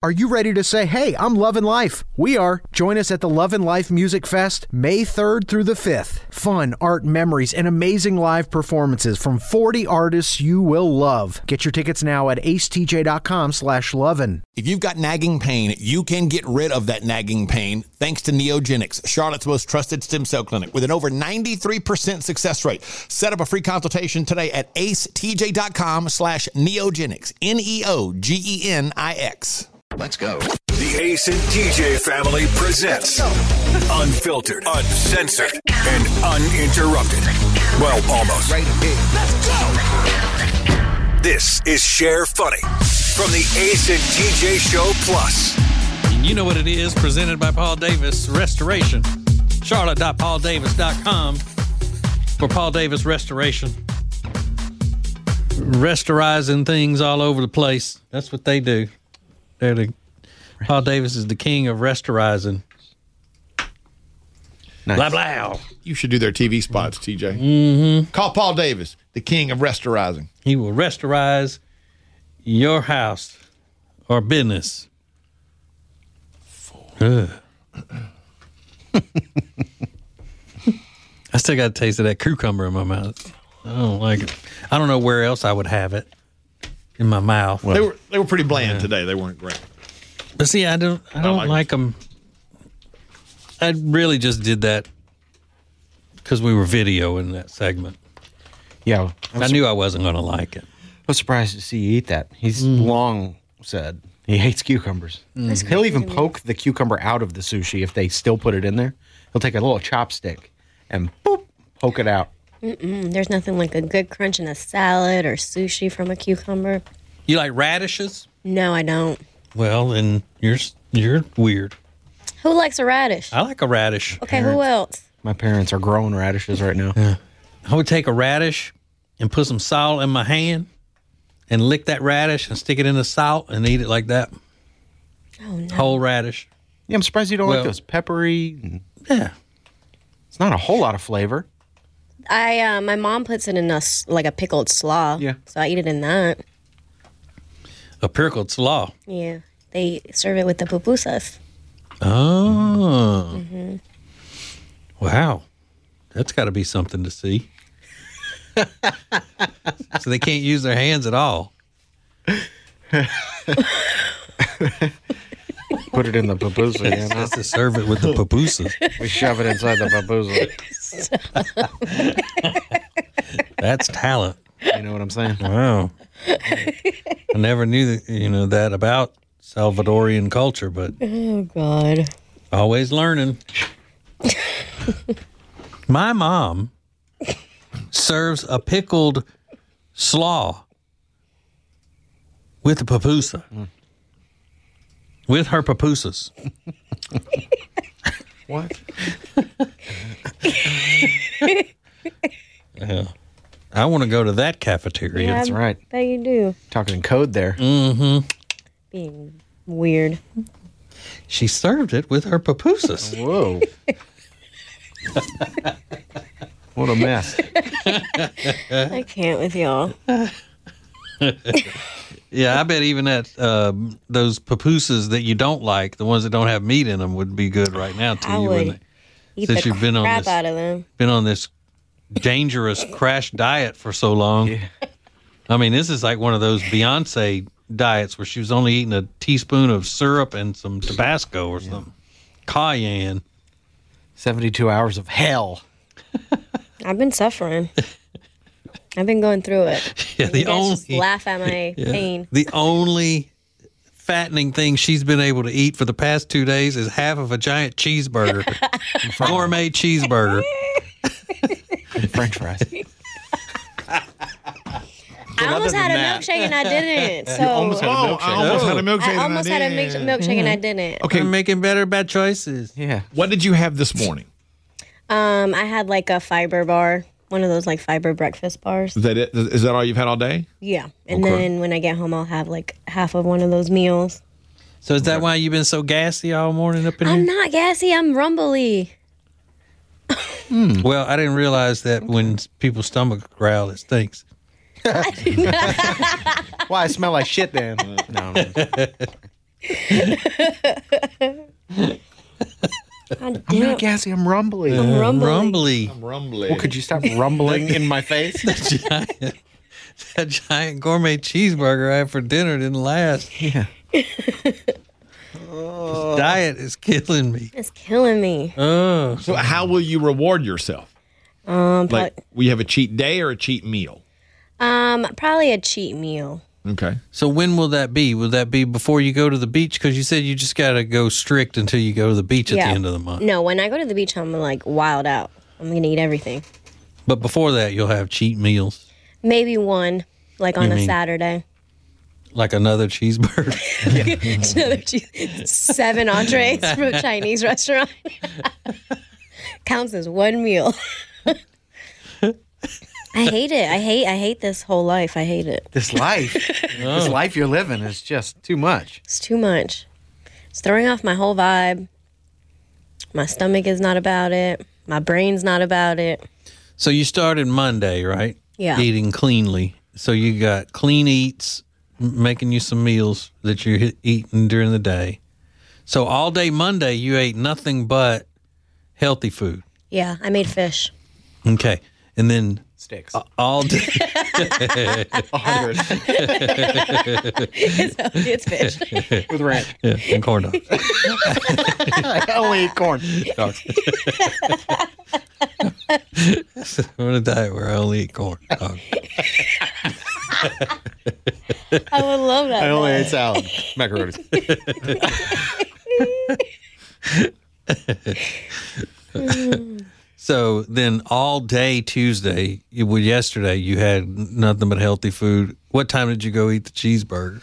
Are you ready to say, hey, I'm loving life? We are. Join us at the Love and Life Music Fest, May 3rd through the 5th. Fun, art, memories, and amazing live performances from 40 artists you will love. Get your tickets now at acetj.com/lovin'. If you've got nagging pain, you can get rid of that nagging pain thanks to Neogenics, Charlotte's most trusted stem cell clinic with an over 93% success rate. Set up a free consultation today at acetj.com/neogenics, Neogenix. Let's go. The Ace and TJ family presents Unfiltered, Uncensored, and Uninterrupted. Well, almost. Right here. Let's go. This is Share Funny from the Ace and TJ Show Plus. You know what it is, presented by Paul Davis Restoration. Charlotte.pauldavis.com for Paul Davis Restoration. Restorizing things all over the place. That's what they do. Paul Davis is the king of restorizing. Nice. Blah, blah. You should do their TV spots, TJ. Mm-hmm. Call Paul Davis, the king of restorizing. He will restorize your house or business. I still got a taste of that cucumber in my mouth. I don't like it. I don't know where else I would have it in my mouth. Well, they were pretty bland today. They weren't great. But see, I don't like them. I really just did that because we were videoing that segment. Yeah. I knew I wasn't going to like it. I was surprised to see you eat that. He's long said he hates cucumbers. He'll even poke the cucumber out of the sushi if they still put it in there. He'll take a little chopstick and boop, poke it out. There's nothing like a good crunch in a salad or sushi from a cucumber. You like radishes? No, I don't. Well, then you're weird. Who likes a radish? I like a radish. Okay, who else? My parents are growing radishes right now. Yeah. I would take a radish and put some salt in my hand and lick that radish and stick it in the salt and eat it like that. Oh, no. Whole radish. Yeah, I'm surprised you don't like those peppery. Yeah. It's not a whole lot of flavor. My mom puts it in a pickled slaw. Yeah. So I eat it in that. A pickled slaw. Yeah. They serve it with the pupusas. Oh. Mm-hmm. Wow. That's got to be something to see. So they can't use their hands at all. Put it in the pupusa, you know? Just to serve it with the pupusas. We shove it inside the pupusa. That's talent. You know what I'm saying? Wow. I never knew that about Salvadorian culture, but Oh, God. always learning. My mom serves a pickled slaw with a pupusa. With her pupusas. What? Yeah. I want to go to that cafeteria. Yeah, That's right. I bet you do. Talking in code there. Mm-hmm. Being weird. She served it with her pupusas. Whoa. What a mess. I can't with y'all. Yeah, I bet even at those pupusas that you don't like, the ones that don't have meat in them, would be good right now to I you. would eat Since the you've been on crap this- out of them. Been on this dangerous crash diet for so long. Yeah. I mean, this is like one of those Beyonce diets where she was only eating a teaspoon of syrup and some Tabasco or something. Cayenne. 72 hours of hell. I've been suffering. I've been going through it. Yeah, You guys just laugh at my pain. The only fattening thing she's been able to eat for the past 2 days is half of a giant cheeseburger. Gourmet cheeseburger. And French fries. I almost had a milkshake and I didn't. So I almost had a milkshake. I almost had a milkshake and I didn't. Okay, I'm making better bad choices. Yeah. what did you have this morning? I had like a fiber bar, one of those like fiber breakfast bars. Is that it? Is that all you've had all day? Yeah. And Okay. then when I get home, I'll have like half of one of those meals. So is that why you've been so gassy all morning up in I'm here? not gassy. I'm rumbly. Well, I didn't realize that when people's stomach growl, it stinks. Why I smell like shit then? No. God I'm damn. not gassy. I'm rumbly. I'm rumbling. Rumbly. Rumbly. Well, could you stop rumbling in my face? That giant gourmet cheeseburger I had for dinner didn't last. Yeah. This diet is killing me. It's killing me. Oh. So how will you reward yourself? Like, we have a cheat day or a cheat meal? Probably a cheat meal. Okay. So when will that be? Will that be before you go to the beach? Because you said you just got to go strict until you go to the beach at the end of the month. No, when I go to the beach, I'm like wild out. I'm gonna eat everything. But before that, you'll have cheat meals. Maybe one, like on a Saturday. Like another cheeseburger. Another 7 entrees from a Chinese restaurant. Counts as one meal. I hate it. I hate this whole life. I hate it. This life, this life you're living is just too much. It's too much. It's throwing off my whole vibe. My stomach is not about it. My brain's not about it. So you started Monday, right? Yeah. Eating cleanly. So you got clean eats, making you some meals that you're eating during the day. So all day Monday, you ate nothing but healthy food. Yeah, I made fish. Okay. And then Sticks. all day. It's fish. With ranch. Yeah, and corn dogs. I only eat corn. Dogs. I'm on a diet where I only eat corn dogs. I would love that. I only though. ate salad. Macaroni. So then all day Tuesday, yesterday, you had nothing but healthy food. What time did you go eat the cheeseburger?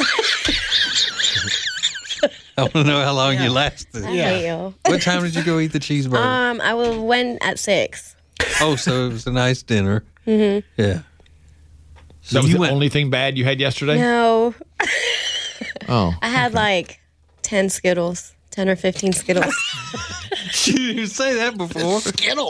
I want to know how long you lasted. I hate you. What time did you go eat the cheeseburger? I went at 6. Oh, so it was a nice dinner. Mm-hmm. Yeah. So That was you the went. only thing bad you had yesterday? No, Oh. I had like 10 Skittles, 10 or 15 Skittles. You didn't even say that before.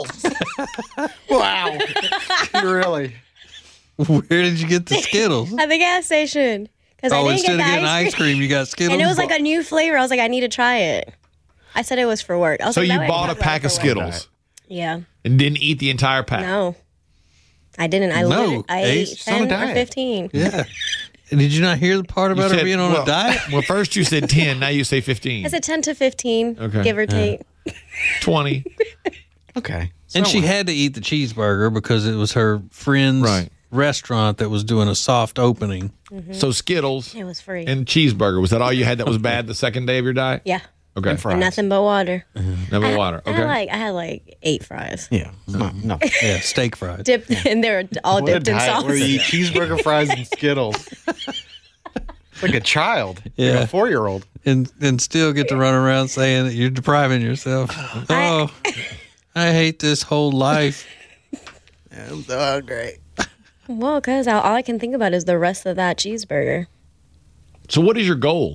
Wow. Really? Where did you get the Skittles? At the gas station. Because I Oh, didn't instead get of the getting ice cream, you got Skittles. And it was like a new flavor. I was like, I need to try it. I said it was for work. I was So like, you that way I bought can a talk pack about of it for work. Skittles Yeah. and didn't eat the entire pack? No. I didn't. I No, ate Ace, 10 on a or diet. 15. Yeah. And did you not hear the part about her being on a diet? Well, first you said 10, now you say 15. I said 10 to 15, Okay. give or take. 20. Okay. And she had to eat the cheeseburger because it was her friend's Right. restaurant that was doing a soft opening. So Skittles It was free. and cheeseburger. Was that all you had that was bad the second day of your diet? Yeah. Okay. fries. And nothing but water. Never water. I Okay. had like 8 fries. Yeah. No. Yeah, steak fries. Dipped, and they were all What a dipped in diet sauce. where you eat cheeseburger, fries, and Skittles. It's like a child. Yeah. Like a 4-year-old. And still get to run around saying that you're depriving yourself. Oh, I hate this whole life. Oh, great. Well, because all I can think about is the rest of that cheeseburger. So what is your goal?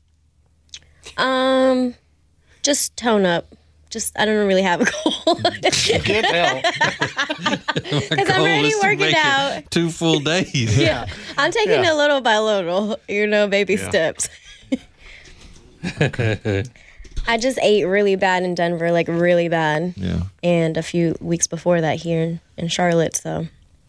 Just tone up. Just, I don't really have a goal. Can't tell. Because I'm already working out. 2 full days. Yeah. I'm taking it little by little, baby steps. I just ate really bad in Denver, like really bad. Yeah. And a few weeks before that here in Charlotte, so.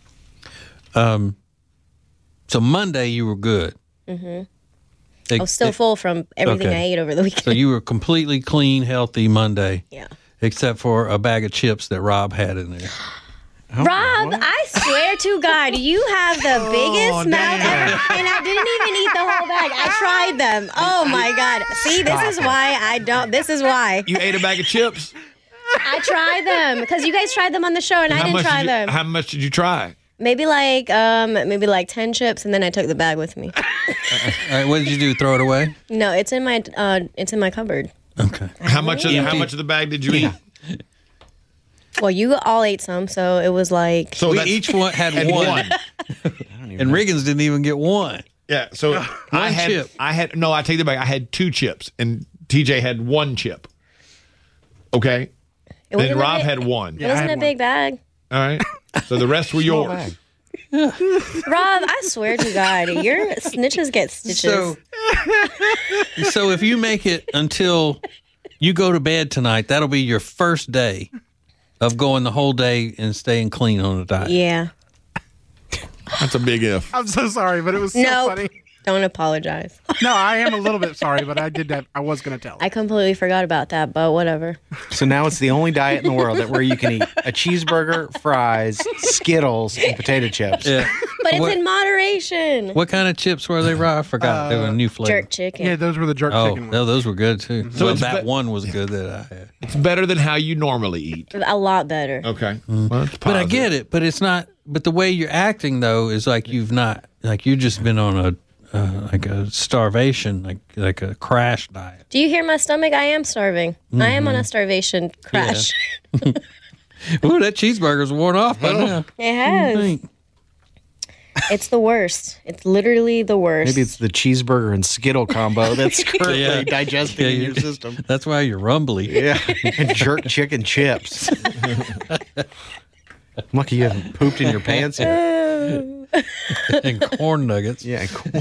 So Monday you were good. I was still full from everything Okay. I ate over the weekend. So you were completely clean, healthy Monday. Yeah. Except for a bag of chips that Rob had in there. Rob, I swear to God, you have the biggest mouth ever. And I didn't even eat the whole bag. I tried them. Oh my God. See, this is why I don't. This is why. You ate a bag of chips? I tried them because you guys tried them on the show and I didn't try them. How much did you try? Maybe like 10 chips, and then I took the bag with me. All right, what did you do? Throw it away? No, it's in my cupboard. Okay. How much of the bag did you eat? Well, you all ate some, so it was like So We that's- each one had one. And Riggins didn't even get one. Yeah, so I had chip. I take it back. I had 2 chips and TJ had 1 chip. Okay? it wasn't Then Rob a big, had 1. It wasn't a big bag. All right. So the rest were yours. bag. Rob, I swear to God, your snitches get stitches. So if you make it until you go to bed tonight, that'll be your first day of going the whole day and staying clean on a diet. Yeah. That's a big if. I'm so sorry, but it was so Nope. funny. Don't apologize. No, I am a little bit sorry, but I did that. I was going to tell. I completely forgot about that, but whatever. So now it's the only diet in the world where you can eat a cheeseburger, fries, Skittles, and potato chips. Yeah. But it's What- in moderation. What kind of chips were they, Rob? I forgot. They were a new flavor. Jerk chicken. Yeah, those were the jerk Oh, chicken ones. no, those were good too. So it's that be- one was good that I had. It's better than how you normally eat. A lot better. Okay. Well, that's But I positive. get it. But it's not. But the way you're acting though is like you've not. Like you've just been on a like a starvation, like a crash diet. Do you hear my stomach? I am starving. I am on a starvation crash. Ooh, that cheeseburger's worn off by now. It has. It's the worst. It's literally the worst. Maybe it's the cheeseburger and Skittle combo that's currently Yeah. digesting in your system. That's why you're rumbly. Yeah, and jerk chicken chips. I'm lucky you haven't pooped in your pants yet. And corn nuggets. Yeah, cool.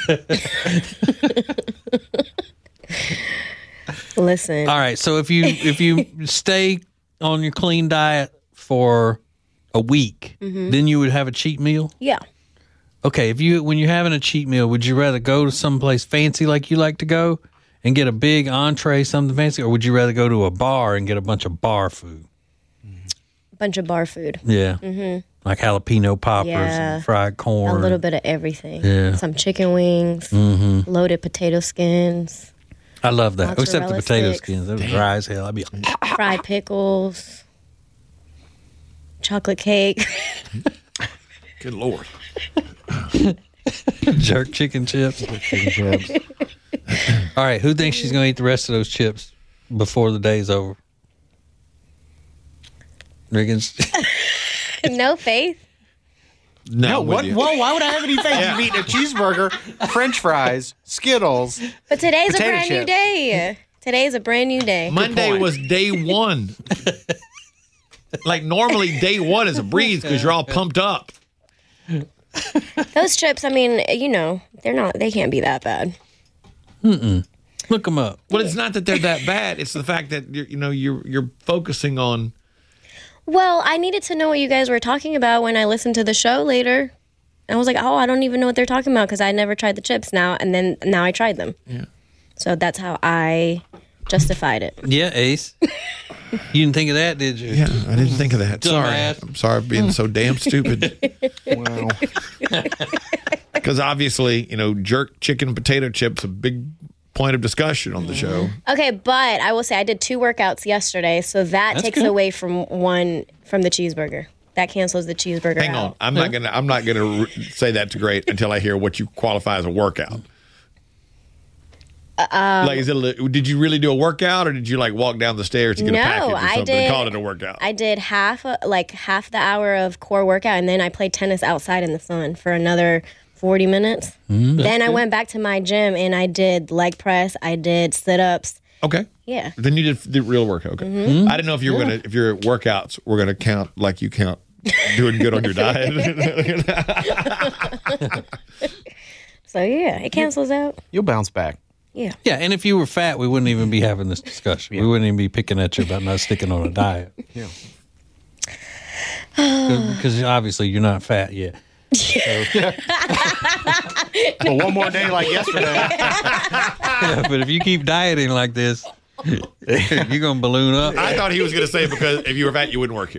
Listen. All right. So if you stay on your clean diet for a week, then you would have a cheat meal. Yeah. Okay. When you're having a cheat meal, would you rather go to someplace fancy like you like to go and get a big entree, something fancy, or would you rather go to a bar and get a bunch of bar food? Bunch of bar food. Yeah. Like jalapeno poppers Yeah. and fried corn. A little bit of everything. Yeah. Some chicken wings, loaded potato skins, I love that. Except the Mozzarella potato sticks. skins. Those are dry as hell. I'd be fried pickles, chocolate cake. Good Lord. jerk chicken chips. All right. Who thinks she's going to eat the rest of those chips before the day's over? Riggins. No faith. No, what? Whoa, why would I have any faith? You've eaten a cheeseburger, French fries, Skittles. But today's a Potato brand new chips. day. Today's a brand new day. Monday point. was day one. Like normally day one is a breeze because you're all pumped up. Those chips, I mean, they can't be that bad. Look them up. Well, it's not that they're that bad. It's the fact that you're focusing on. Well, I needed to know what you guys were talking about when I listened to the show later. I was like, oh, I don't even know what they're talking about because I never tried the chips now I tried them. Yeah. So that's how I justified it. Yeah, Ace. You didn't think of that, did you? Yeah, I didn't think of that. Sorry. Dumbass. I'm sorry for being so damn stupid. Wow. Because obviously, jerk chicken potato chips a big point of discussion on the show. Okay, but I will say I did 2 workouts yesterday, so that takes good. away from the cheeseburger. That cancels the cheeseburger Hang on, out. I'm not gonna say that's great until I hear what you qualify as a workout. Like, did you really do a workout, or did you like walk down the stairs to get a package or I something did. and call it a workout? I did half the hour of core workout, and then I played tennis outside in the sun for another 40 minutes. Then I went back to my gym and I did leg press. I did sit-ups. Okay. Yeah. Then you did the real workout. Okay. I didn't know if you were if your workouts were gonna count like you count doing good on your diet. So yeah, it cancels out. You'll bounce back. Yeah. Yeah, and if you were fat, we wouldn't even be having this discussion. We wouldn't even be picking at you about not sticking on a diet. Yeah. Because obviously you're not fat yet. But one more day like yesterday. Yeah, but if you keep dieting like this, you're going to balloon up. I thought he was gonna say because if you were fat, you wouldn't work here.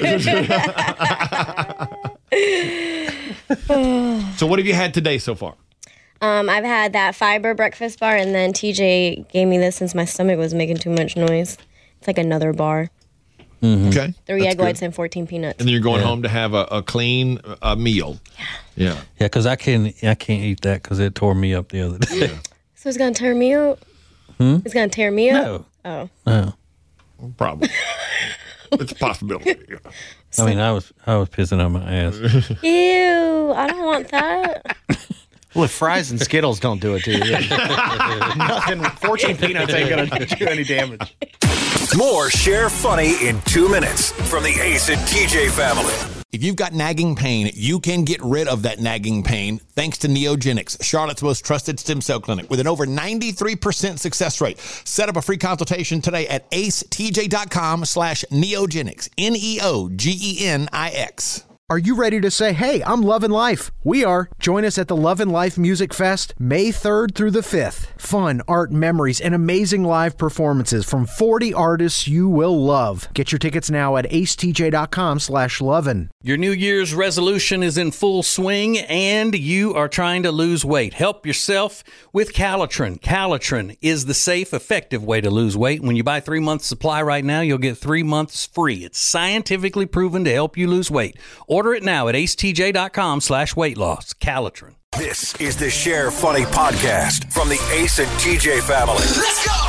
So what have you had today so far? I've had that fiber breakfast bar, and then TJ gave me this since my stomach was making too much noise. It's like another bar. Okay. 3 That's egg whites good. and 14 peanuts. And then you're going home to have a clean meal. Yeah. Yeah, because I can't eat that because it tore me up the other day. So it's gonna tear me up. It's gonna tear me up. No. Oh, No. Probably. It's a possibility. Yeah. I mean, I was pissing on my ass. ew! I don't want that. Well, if fries and Skittles don't do it to you, nothing. 14 peanuts ain't gonna do any damage. More Share Funny in 2 minutes from the Ace and TJ family. If you've got nagging pain, you can get rid of that nagging pain thanks to Neogenics, Charlotte's most trusted stem cell clinic with an over 93% success rate. Set up a free consultation today at acetj.com/neogenics, Neogenix. Are you ready to say, hey, I'm loving life? We are. Join us at the Love and Life Music Fest, May 3rd through the 5th. Fun, art, memories, and amazing live performances from 40 artists you will love. Get your tickets now at acetj.com/lovin'. Your New Year's resolution is in full swing and you are trying to lose weight. Help yourself with Calitrin. Calitrin is the safe, effective way to lose weight. When you buy 3 months supply right now, you'll get 3 months free. It's scientifically proven to help you lose weight. Order it now at acetj.com/weight loss. Calitrin. This is the Share Funny podcast from the Ace and TJ family. Let's go!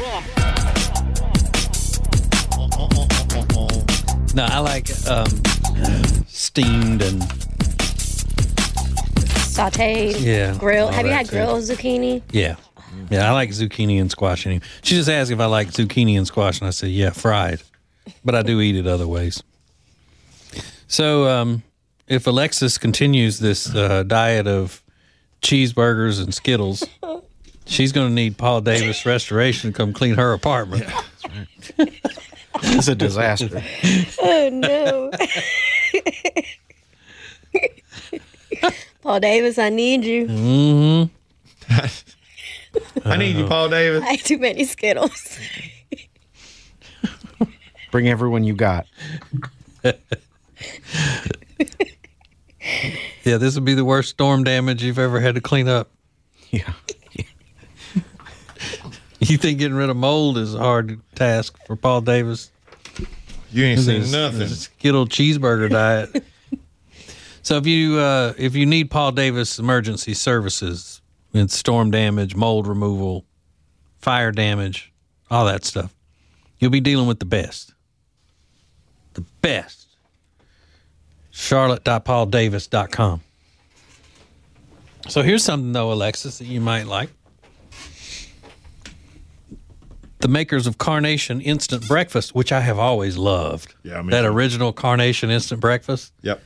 No, I like steamed and Sauteed, grilled. Have you had grilled zucchini? Yeah, I like zucchini and squash. She just asked if I like zucchini and squash, and I said, yeah, fried. But I do eat it other ways. So if Alexis continues this diet of cheeseburgers and Skittles, she's going to need Paul Davis Restoration to come clean her apartment. Yeah, that's right. It's a disaster. Oh, no. Paul Davis, I need you. Mm-hmm. I need you, Paul Davis. I had too many Skittles. Bring everyone you got. Yeah, this would be the worst storm damage you've ever had to clean up. Yeah. You think getting rid of mold is a hard task for Paul Davis? You ain't seen nothing. His Skittle cheeseburger diet. So if you need Paul Davis emergency services, it's storm damage, mold removal, fire damage, all that stuff, you'll be dealing with the best. The best. Charlotte.pauldavis.com. So here's something, though, Alexis, that you might like. The makers of Carnation Instant Breakfast, which I have always loved. Yeah, me that too. original Carnation Instant Breakfast. Yep.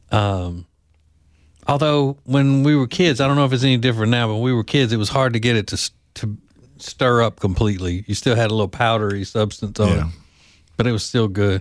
Although when we were kids, I don't know if it's any different now, but when we were kids, it was hard to get it to stir up completely. You still had a little powdery substance on it, but it was still good.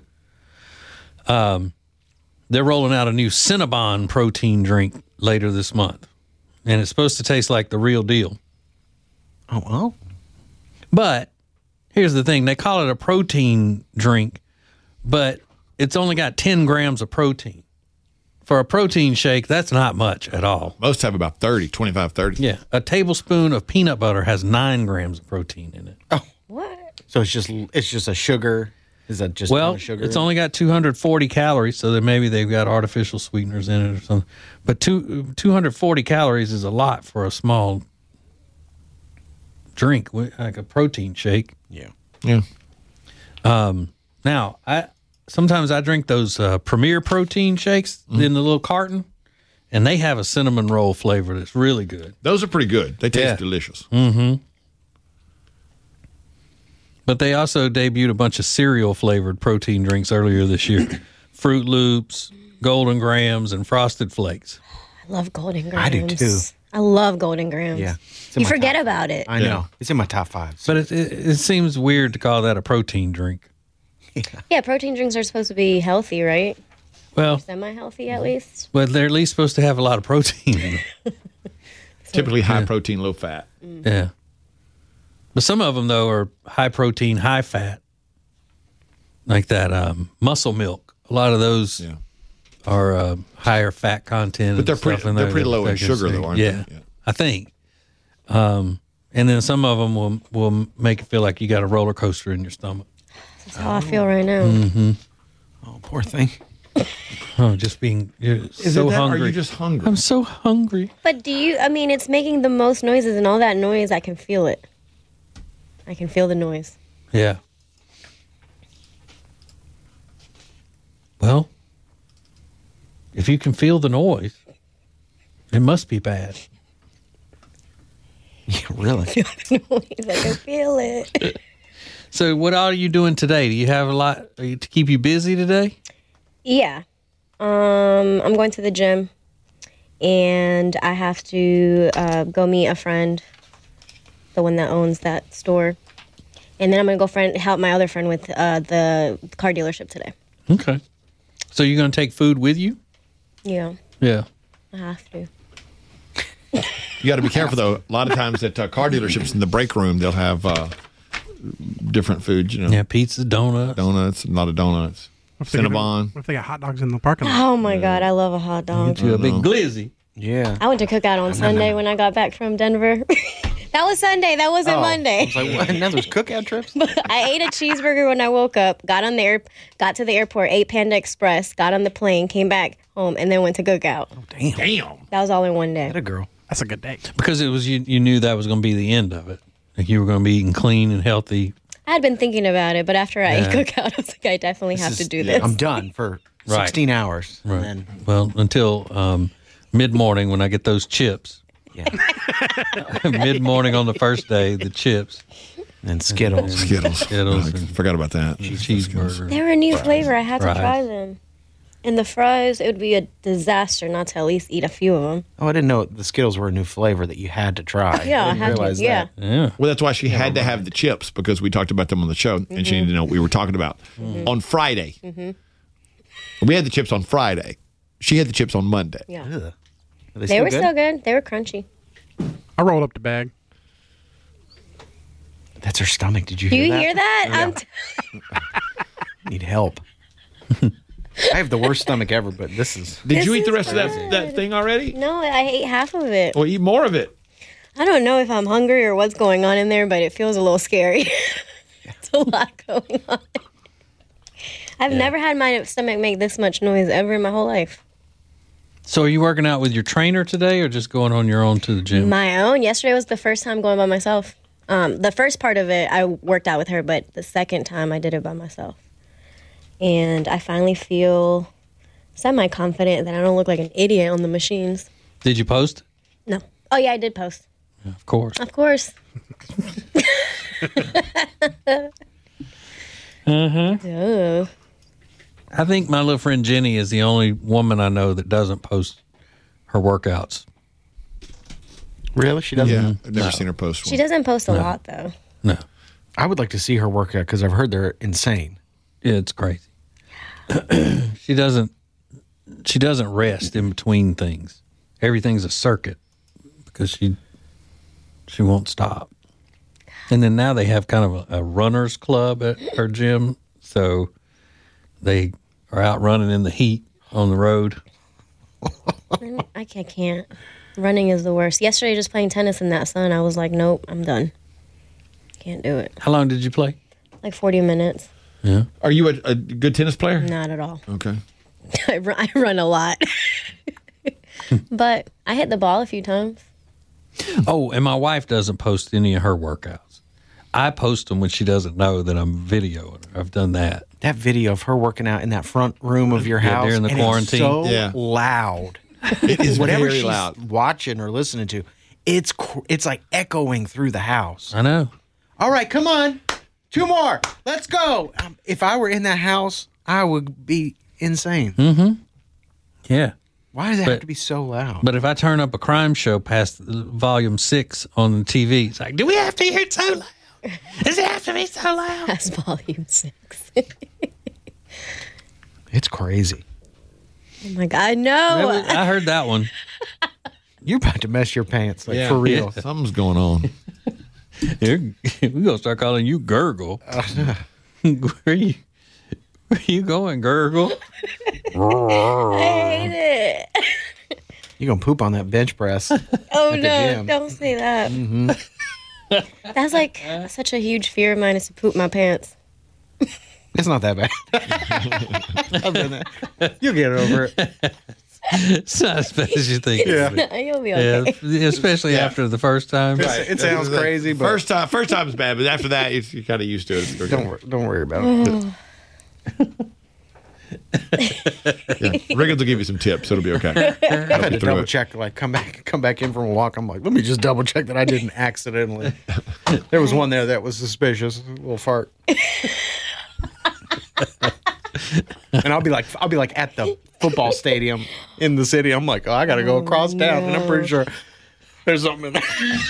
They're rolling out a new Cinnabon protein drink later this month, and it's supposed to taste like the real deal. Oh, well. But here's the thing. They call it a protein drink, but it's only got 10 grams of protein. For a protein shake, that's not much at all. Most have about 25, 30. Yeah. A tablespoon of peanut butter has 9 grams of protein in it. Oh. What? So it's just a sugar. Is that just Well, sugar? it's only got 240 calories, so that maybe they've got artificial sweeteners in it or something. But 240 calories is a lot for a small drink, like a protein shake. Yeah. Yeah. Now, sometimes I drink those Premier protein shakes in the little carton, and they have a cinnamon roll flavor that's really good. Those are pretty good. They taste delicious. Mm-hmm. But they also debuted a bunch of cereal-flavored protein drinks earlier this year. Fruit Loops, Golden Grams, and Frosted Flakes. I love Golden Grams. I do, too. I love Golden Grams. Yeah. You forget about it. I know. It's in my top 5. But it seems weird to call that a protein drink. Yeah, protein drinks are supposed to be healthy, right? Well, Semi-healthy, at least. but they're at least supposed to have a lot of protein in them. Typically high protein, low fat. Yeah. But some of them, though, are high protein, high fat. Like that muscle milk. A lot of those are higher fat content. But they're and stuff pretty, in they're there pretty that low in they can sugar, see. though, aren't they? Yeah, I think. And then some of them will make it feel like you got a roller coaster in your stomach. That's how I feel right now. Mm-hmm. Oh, poor thing. Oh, just being Is so it that, hungry. Or are you just hungry? I'm so hungry. But it's making the most noises, and all that noise, I can feel it. I can feel the noise. Yeah. Well, if you can feel the noise, it must be bad. Yeah, really. I can feel it. So what all are you doing today? Do you have a lot to keep you busy today? Yeah. I'm going to the gym, and I have to go meet a friend, the one that owns that store. And then I'm going to go help my other friend with the car dealership today. Okay. So you're going to take food with you? Yeah, Yeah. I have to. You got to be careful, though. A lot of times at car dealerships in the break room, they'll have different foods, Yeah, pizza, donuts. Donuts, a lot of donuts. Cinnabon. What if they got hot dogs in the parking lot? Oh, my God. I love a hot dog. You a big glizzy. Yeah. I went to Cookout on Sunday when I got back from Denver. That was Sunday. That wasn't Monday. I was like, what? Now there's cookout trips? I ate a cheeseburger when I woke up, got to the airport, ate Panda Express, got on the plane, came back home, and then went to Cookout. Oh, damn. That was all in one day. That a girl. That's a good day. Because it was you knew that was going to be the end of it. Like you were going to be eating clean and healthy. I had been thinking about it, but after I ate Cookout, I was like, I definitely have to do this. I'm done for 16 hours. Right. And then, Well, until mid-morning when I get those chips. yeah. Mid-morning on the first day, the chips. And Skittles. Skittles. Skittles I and forgot about that. cheeseburger. They were a new flavor. I had to Fries. try them. And the fries, it would be a disaster not to at least eat a few of them. Oh, I didn't know the Skittles were a new flavor that you had to try. Yeah, I didn't had to. realize Yeah. that. Yeah. Well, that's why she had to have the chips because we talked about them on the show and she didn't know what we were talking about. On Friday. We had the chips on Friday. She had the chips on Monday. Yeah. Ugh. Are They were still good. They were crunchy. I rolled up the bag. That's her stomach. Did you Do hear you that? hear that? Need help. I have the worst stomach ever, but this is. Did you eat the is rest of that thing already? No, I ate half of it. Well, eat more of it. I don't know if I'm hungry or what's going on in there, but it feels a little scary. It's a lot going on. I've never had my stomach make this much noise ever in my whole life. So are you working out with your trainer today or just going on your own to the gym? My own. Yesterday was the first time going by myself. The first part of it, I worked out with her, but the second time I did it by myself. And I finally feel semi-confident that I don't look like an idiot on the machines. Did you post? No. Oh, yeah, I did post. Of course. Of course. Duh. I think my little friend Jenny is the only woman I know that doesn't post her workouts. Really? She doesn't? Yeah, I've never seen her post one. She doesn't post a lot, though. No. I would like to see her workout because I've heard they're insane. Yeah, it's crazy. She doesn't rest in between things. Everything's a circuit because she won't stop. And then now they have kind of a runners club at her gym, so they are out running in the heat on the road. I can't. Running is the worst. Yesterday, just playing tennis in that sun, I was like, nope, I'm done. Can't do it. How long did you play? Like 40 minutes. Yeah. Are you a good tennis player? Not at all. Okay. I run a lot. But I hit the ball a few times. Oh, and my wife doesn't post any of her workouts. I post them when she doesn't know that I'm videoing her. I've done that. That video of her working out in that front room of your Yeah, house during the and quarantine. It's so Yeah. loud. It is Whatever very she's loud. watching or listening to, it's like echoing through the house. I know. All right, come on. 2 more. Let's go. If I were in that house, I would be insane. Yeah. Why does it But- have to be so loud? But if I turn up a crime show past volume 6 on the TV, it's like, do we have to hear it so loud? Does it have to be so loud? That's volume 6. It's crazy. Oh my God, no. I heard that one. You're about to mess your pants, like Yeah. for real. Yeah. Something's going on. We're going to start calling you Gurgle. Where you going, Gurgle? I hate it. You're going to poop on that bench press. Oh the no, gym. don't say that. That's like such a huge fear of mine is to poop my pants. It's not that bad. I've done that. You'll get over it. It's not as bad as you think. Yeah. You'll be okay. Especially after the first time. It sounds crazy, but First time is bad, but after that, you're kind of used to it. It's okay. don't worry about it. Riggins will give you some tips. It'll be okay. I've had to through double it. check, like come back in from a walk. I'm like, let me just double check that I didn't accidentally. There was one there that was suspicious. A little fart. And I'll be like at the football stadium in the city. I'm like, oh, I got to go across town, and I'm pretty sure there's something in there.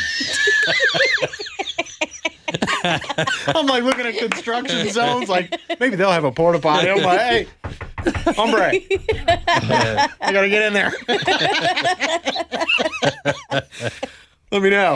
I'm like looking at construction zones, like maybe they'll have a porta potty. I'm like, hey, hombre, I gotta get in there. Let me know.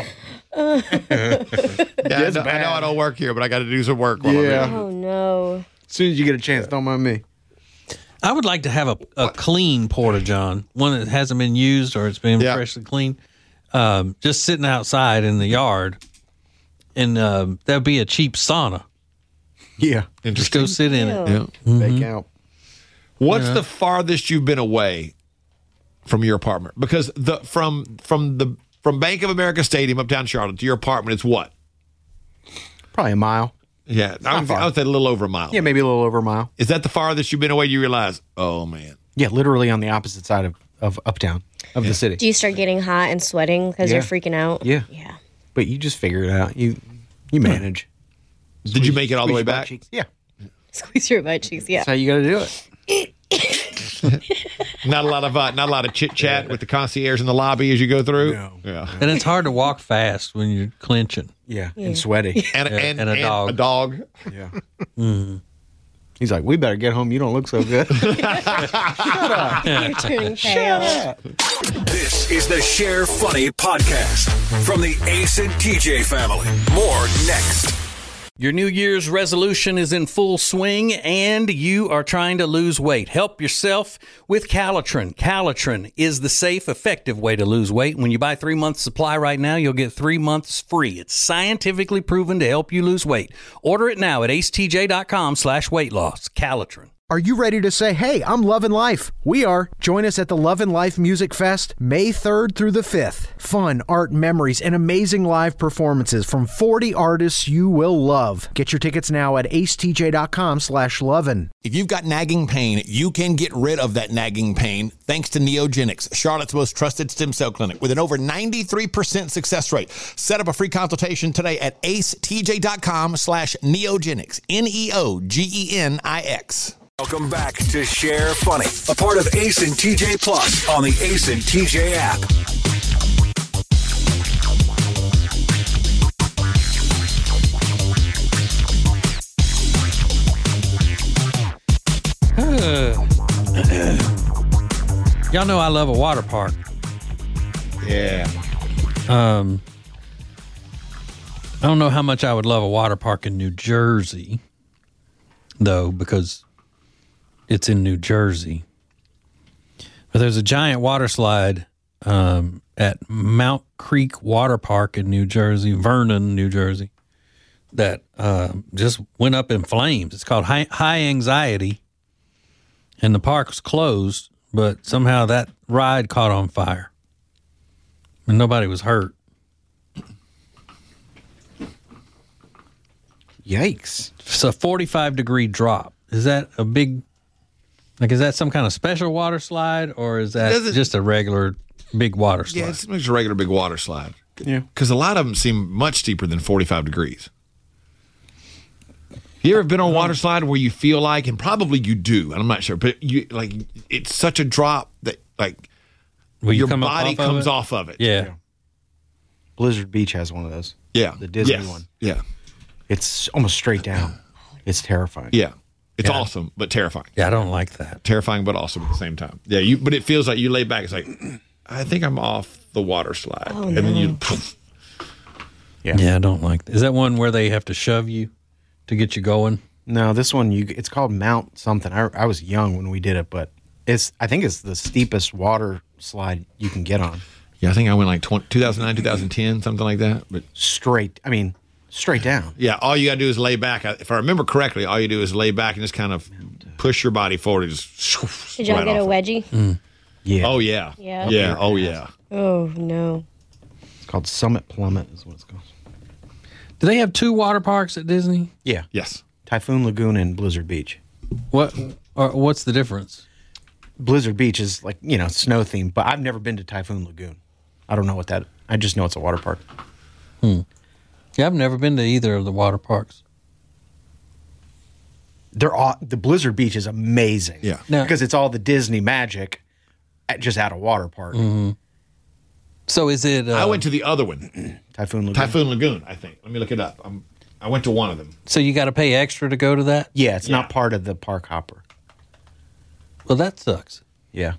Yeah, I know I don't work here, but I got to do some work while I'm here. Oh no. As soon as you get a chance, don't mind me. I would like to have a clean porta-john, one that hasn't been used or it's been freshly cleaned, just sitting outside in the yard. And that'd be a cheap sauna. Yeah. Just go sit in it. Yeah. Bake out. What's the farthest you've been away from your apartment? Because from Bank of America Stadium uptown Charlotte to your apartment, it's what? Probably a mile. Yeah, I would say a little over a mile. Yeah, maybe a little over a mile. Is that the farthest you've been away? You realize, oh man. Yeah, literally on the opposite side of uptown of the city. Do you start getting hot and sweating because you're freaking out? Yeah. Yeah. But you just figure it out. You manage. Did you make it all the way back? Yeah. Squeeze your butt cheeks. Yeah. That's how you got to do it. Not a lot of chit chat with the concierge in the lobby as you go through. No. Yeah. And it's hard to walk fast when you're clenching. Yeah. And sweaty. And a dog. A dog. Yeah. He's like, we better get home. You don't look so good. You're turning pale. This is the Share Funny podcast from the Ace and TJ family. More next. Your New Year's resolution is in full swing and you are trying to lose weight. Help yourself with Calitrin. Calitrin is the safe, effective way to lose weight. When you buy 3 months supply right now, you'll get 3 months free. It's scientifically proven to help you lose weight. Order it now at acetj.com/weight loss. Calitrin. Are you ready to say, hey, I'm loving life? We are. Join us at the Love and Life Music Fest, May 3rd through the 5th. Fun, art, memories, and amazing live performances from 40 artists you will love. Get your tickets now at acetj.com/lovin'. If you've got nagging pain, you can get rid of that nagging pain thanks to Neogenics, Charlotte's most trusted stem cell clinic with an over 93% success rate. Set up a free consultation today at acetj.com/neogenics, Neogenix. Welcome back to Share Funny, a part of Ace and TJ Plus on the Ace and TJ app. Y'all know I love a water park. Yeah. I don't know how much I would love a water park in New Jersey, though, because it's in New Jersey. But there's a giant water slide at Mount Creek Water Park in New Jersey, Vernon, New Jersey, that just went up in flames. It's called High Anxiety, and the park was closed, but somehow that ride caught on fire, and nobody was hurt. Yikes. It's a 45-degree drop. Is that a big... Like, is that some kind of special water slide, or is that just a regular big water slide? Yeah, it's just a regular big water slide. Yeah. Because a lot of them seem much steeper than 45 degrees. You ever been on a water slide where you feel like, and probably you do, and I'm not sure, but you like it's such a drop that like your body comes off of it. Yeah. Blizzard Beach has one of those. Yeah. The Disney one. Yeah. It's almost straight down. It's terrifying. Yeah. It's awesome, but terrifying. Yeah, I don't like that. Terrifying, but awesome at the same time. Yeah, but it feels like you lay back. It's like, I think I'm off the water slide. Oh, and no. then you... Yeah, I don't like that. Is that one where they have to shove you to get you going? No, this one, it's called Mount something. I was young when we did it, but I think it's the steepest water slide you can get on. Yeah, I think I went like 2009, 2010, something like that. But straight down. Yeah, all you got to do is lay back. If I remember correctly, all you do is lay back and just kind of push your body forward. And just Did y'all get a wedgie? Yeah. Oh, yeah. Yeah. Yeah, oh, yeah. Oh, no. It's called Summit Plummet is what it's called. Do they have two water parks at Disney? Yeah. Yes. Typhoon Lagoon and Blizzard Beach. What's the difference? Blizzard Beach is like, snow themed, but I've never been to Typhoon Lagoon. I don't know what that, I just know it's a water park. Yeah, I've never been to either of the water parks. The Blizzard Beach is amazing. Yeah. Because it's all the Disney magic just at a water park. Mm-hmm. So is it... I went to the other one. Typhoon Lagoon. Typhoon Lagoon, I think. Let me look it up. I went to one of them. So you got to pay extra to go to that? Yeah, it's not part of the park hopper. Well, that sucks. Yeah.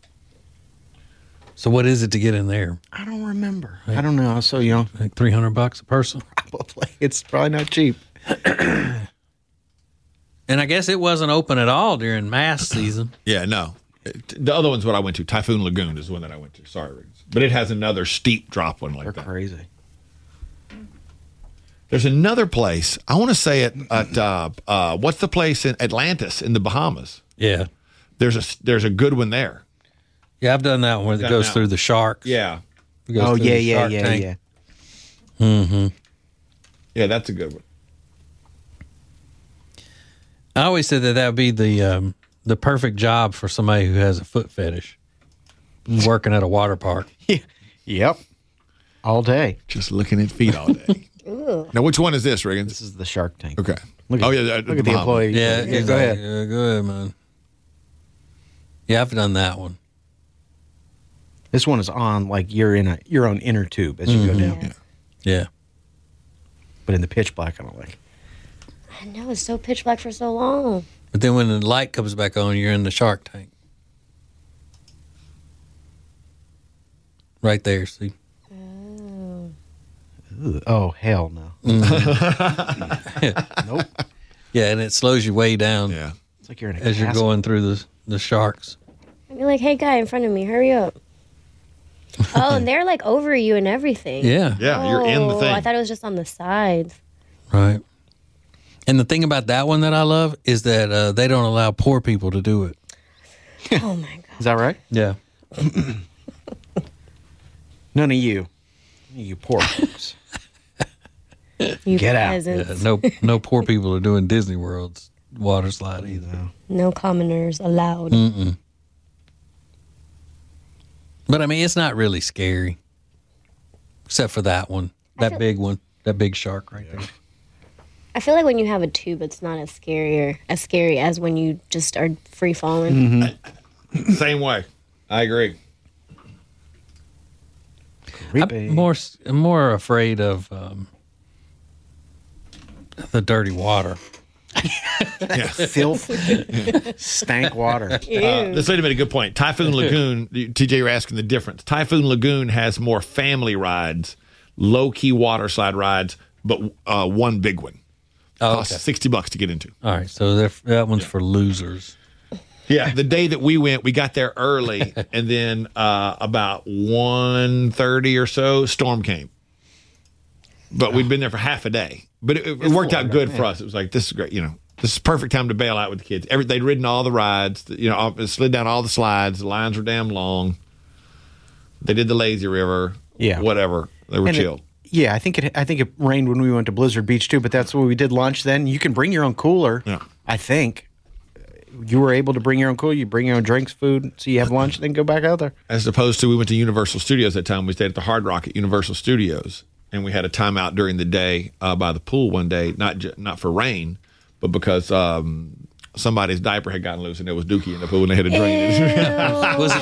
So what is it to get in there? I don't remember. I don't know. I was so young. Like $300 a person? Probably. It's probably not cheap. And I guess it wasn't open at all during mass season. Yeah, no. The other one's what I went to. Typhoon Lagoon is the one that I went to. Sorry, Riggs. But it has another steep drop one like They're that. crazy. There's another place. I want to say it at what's the place in Atlantis in the Bahamas? Yeah. There's a good one there. Yeah, I've done that one where it goes through the sharks. Yeah. It goes through the shark tank. yeah. Mm-hmm. Yeah, that's a good one. I always said that would be the perfect job for somebody who has a foot fetish, working at a water park. Yep. All day. Just looking at feet all day. Now, which one is this, Riggins? This is the Shark Tank. Okay. Look at, look at the employee. Yeah, go ahead. Yeah, go ahead, man. Yeah, I've done that one. This one is on like you're in your own inner tube as you go down. Yeah. But in the pitch black, I don't like. I know, it's so pitch black for so long. But then when the light comes back on, you're in the shark tank. Right there, see? Oh, hell no. Nope. Yeah, and it slows you way down Yeah. It's like you're in a as you're castle. going through the sharks. I'd be like, hey, guy in front of me, hurry up. Oh, and they're like over you and everything. Yeah. Yeah, you're in the Oh, thing. I thought it was just on the sides. Right. And the thing about that one that I love is that they don't allow poor people to do it. Oh, my God. Is that right? Yeah. None of you. You poor folks. You Get out. peasants. No poor people are doing Disney World's water slide either. No commoners allowed. Mm-mm. But I mean, it's not really scary, except for that one, that big one, that big shark right there. I feel like when you have a tube, it's not as scary as when you just are free falling. Same way. I agree. I'm more afraid of the dirty water. Filth. Stank water. This lady made a good point. Typhoon Lagoon, TJ, you're asking the difference. Typhoon Lagoon has more family rides, low-key water slide rides, but one big one. Costs $60 to get into. All right, so that one's for losers. Yeah, the day that we went, we got there early, and then about 1:30 or so, storm came. But we'd been there for half a day. But it worked out good for us. It was like, this is great. You know, this is perfect time to bail out with the kids. They'd ridden all the rides. You know, slid down all the slides. The lines were damn long. They did the lazy river. Yeah. Whatever. They were chill. I think it rained when we went to Blizzard Beach too. But that's where we did lunch. Then you can bring your own cooler. Yeah. I think you were able to bring your own cooler. You bring your own drinks, food. So you have lunch, then go back out there. As opposed to, we went to Universal Studios that time. We stayed at the Hard Rock at Universal Studios. And we had a timeout during the day by the pool one day, not for rain, but because somebody's diaper had gotten loose and there was dookie in the pool and they had to drain it. Was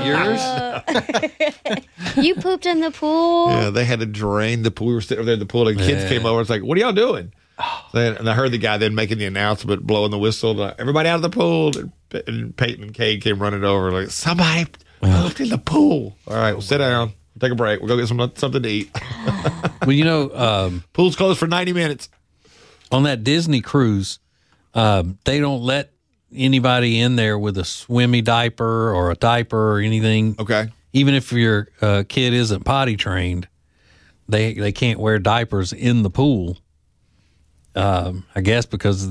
it yours? You pooped in the pool? Yeah, they had to drain the pool. We were sitting over there in the pool and the kids came over. It's like, what are y'all doing? And I heard the guy then making the announcement, blowing the whistle, everybody out of the pool. And Peyton and Cade came running over like, somebody pooped in the pool. All right, we'll sit down. Take a break. We'll go get something to eat. Well, you know, pool's closed for 90 minutes. On that Disney cruise, they don't let anybody in there with a swimmy diaper or a diaper or anything. Okay. Even if your kid isn't potty trained, they can't wear diapers in the pool. I guess because